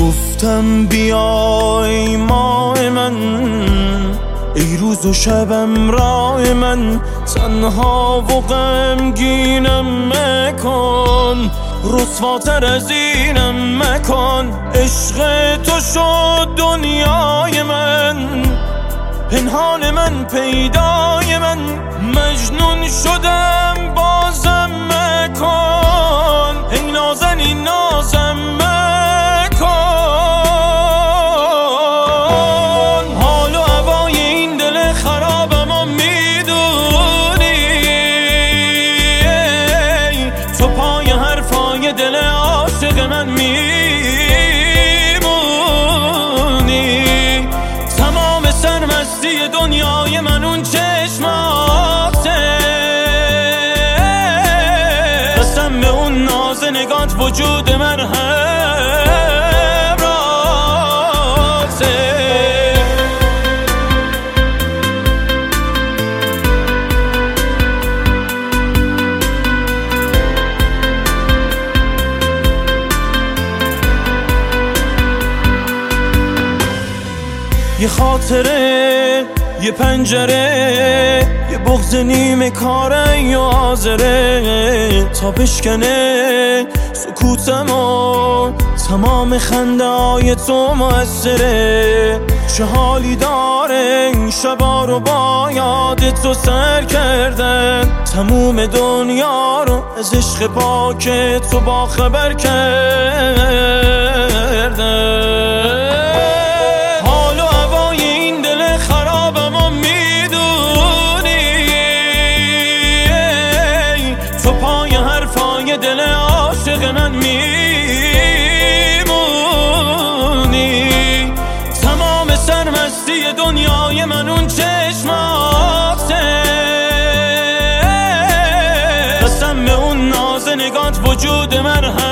گفتم بیای ماه من، ای روز و شبم راه من، تنها و غمگینم مکن، رسواتر از اینم مکن. عشق تو شد دنیای من، پنهان من پیدای من، مجنون شدم بازم مکن، ای نازنین نازم مکن. حال و هوای این دل خرابم و میدونی، تو پای حرفای دل عاشق من میمونی. تمام سرمستی دنیای من اون چشماته، قسم به اون ناز نگات وجود من همراته. یه خاطره، یه پنجره، یه بغض نیمه کاره یا حاضره تا بشکنه سکوتم و تمام خنده های تو موثره. چه حالی داره این شبا رو با یاد تو سر کردن، تموم دنیا رو از عشق پاک تو با خبر کردن. تو پای حرفای دل عاشق من میمونی. تمام سرمستی دنیای من اون چشماته، قسم به اون ناز نگات وجود من